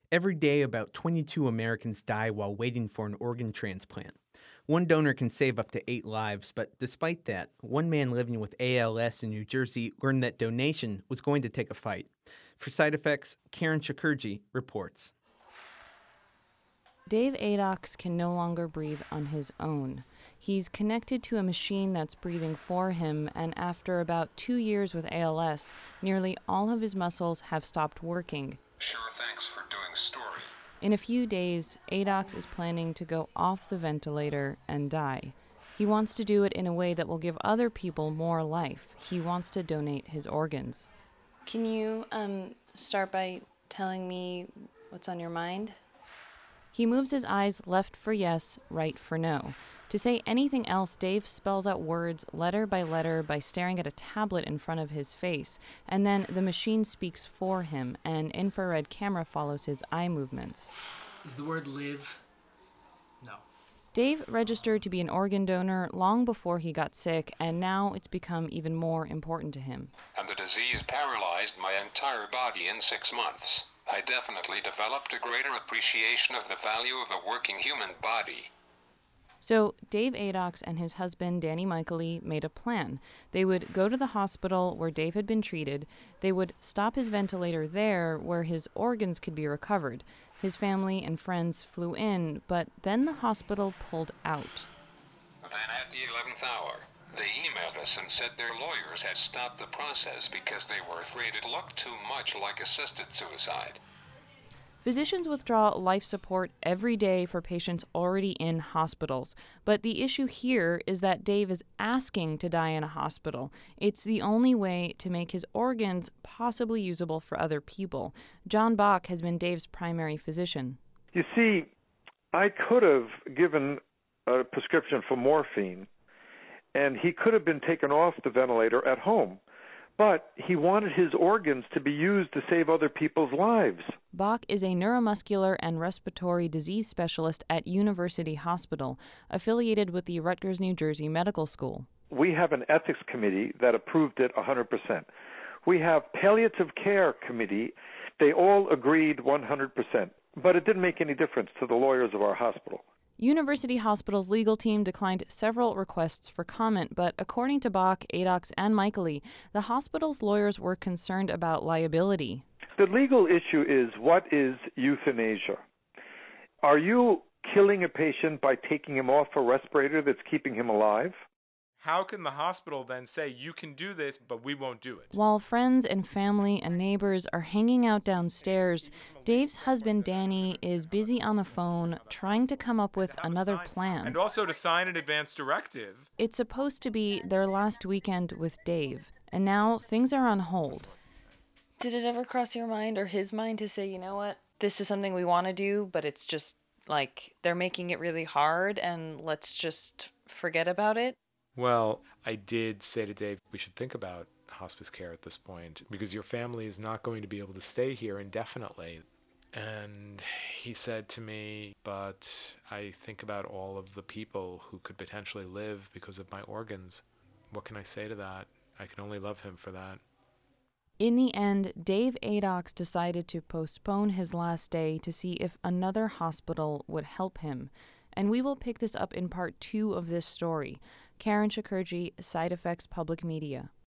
Every day, about 22 Americans die while waiting for an organ transplant. One donor can save up to 8 lives, but despite that, one man living with ALS in New Jersey learned that donation was going to take a fight. For Side Effects, Karen Shakurji reports. Dave Adox can no longer breathe on his own. He's connected to a machine that's breathing for him, and after about 2 years with ALS, nearly all of his muscles have stopped working. Sure, thanks for doing story. In a few days, Adox is planning to go off the ventilator and die. He wants to do it in a way that will give other people more life. He wants to donate his organs. Can you start by telling me what's on your mind? He moves his eyes left for yes, right for no. To say anything else, Dave spells out words letter by staring at a tablet in front of his face, and then the machine speaks for him. An infrared camera follows his eye movements. Is the word live? No. Dave registered to be an organ donor long before he got sick, and now it's become even more important to him. And the disease paralyzed my entire body in 6 months. I definitely developed a greater appreciation of the value of a working human body. So Dave Adox and his husband, Danny Michaeli, made a plan. They would go to the hospital where Dave had been treated. They would stop his ventilator there where his organs could be recovered. His family and friends flew in, but then the hospital pulled out. Then at the 11th hour, they emailed us and said their lawyers had stopped the process because they were afraid it looked too much like assisted suicide. Physicians withdraw life support every day for patients already in hospitals. But the issue here is that Dave is asking to die in a hospital. It's the only way to make his organs possibly usable for other people. John Bach has been Dave's primary physician. You see, I could have given a prescription for morphine, and he could have been taken off the ventilator at home. But he wanted his organs to be used to save other people's lives. Bach is a neuromuscular and respiratory disease specialist at University Hospital, affiliated with the Rutgers, New Jersey Medical School. We have an ethics committee that approved it 100%. We have palliative care committee. They all agreed 100%. But it didn't make any difference to the lawyers of our hospital. University Hospital's legal team declined several requests for comment, but according to Bach, Adox, and Michaeli, the hospital's lawyers were concerned about liability. The legal issue is, what is euthanasia? Are you killing a patient by taking him off a respirator that's keeping him alive? How can the hospital then say, you can do this, but we won't do it? While friends and family and neighbors are hanging out downstairs, Dave's husband, Danny, is busy on the phone trying to come up with another plan. And also to sign an advance directive. It's supposed to be their last weekend with Dave, and now things are on hold. Did it ever cross your mind or his mind to say, you know what, this is something we want to do, but it's just like they're making it really hard and let's just forget about it? Well, I did say to Dave, we should think about hospice care at this point because your family is not going to be able to stay here indefinitely. And he said to me, but I think about all of the people who could potentially live because of my organs. What can I say to that? I can only love him for that. In the end, Dave Adox decided to postpone his last day to see if another hospital would help him. And we will pick this up in part 2 of this story. Karen Shakurji, Side Effects Public Media.